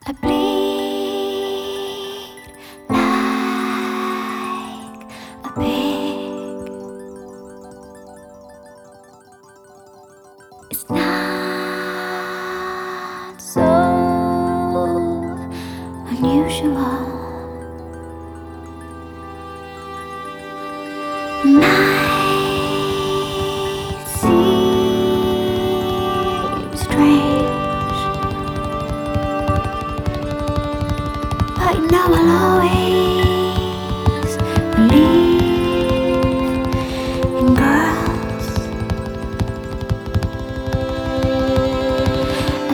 I bleed like a pig. It's not so unusual. Might seem strange, but you know I'll always believe in girls. I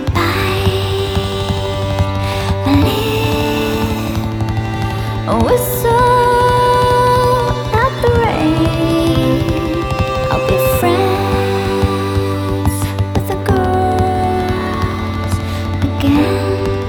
bite my lip, a whistle at the rain. I'll be friends with the girls again.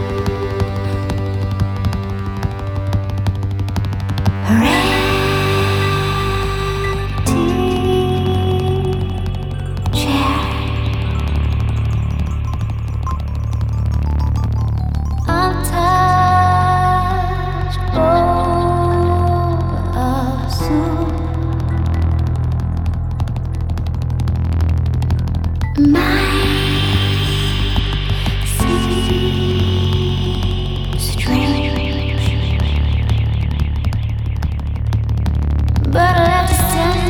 But I left it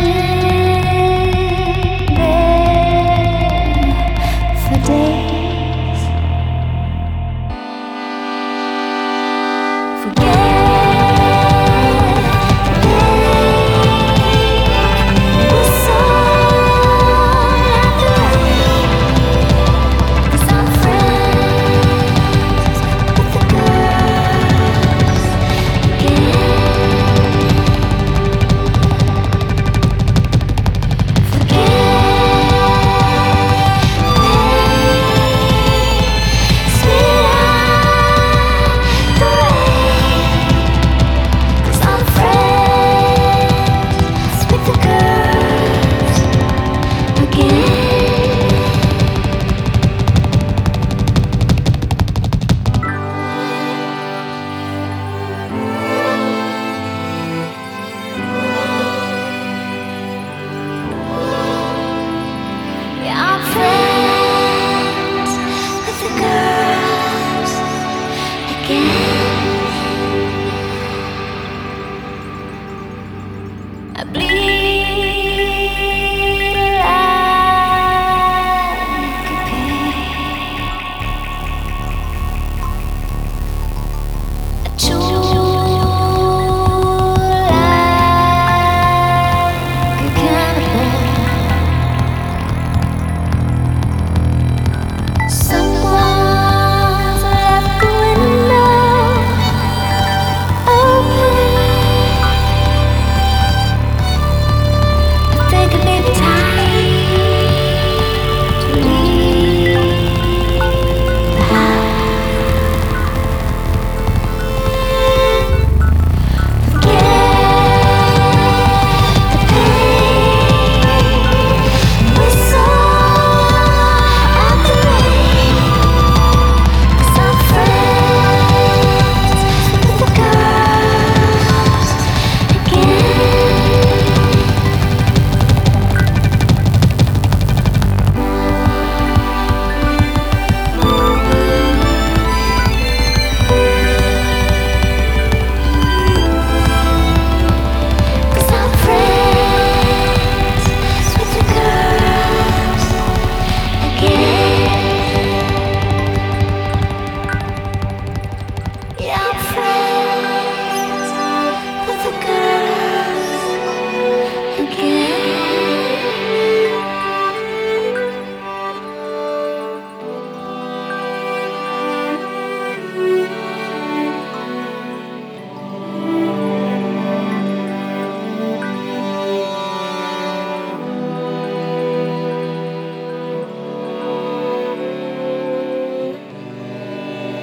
standing there for days. Forget the whistle at the rain, 'cause I'm friends with the girls again. I bleed like a pig. I chew like a cannibal. Someone's left the window open.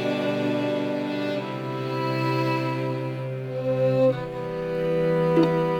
Thank you.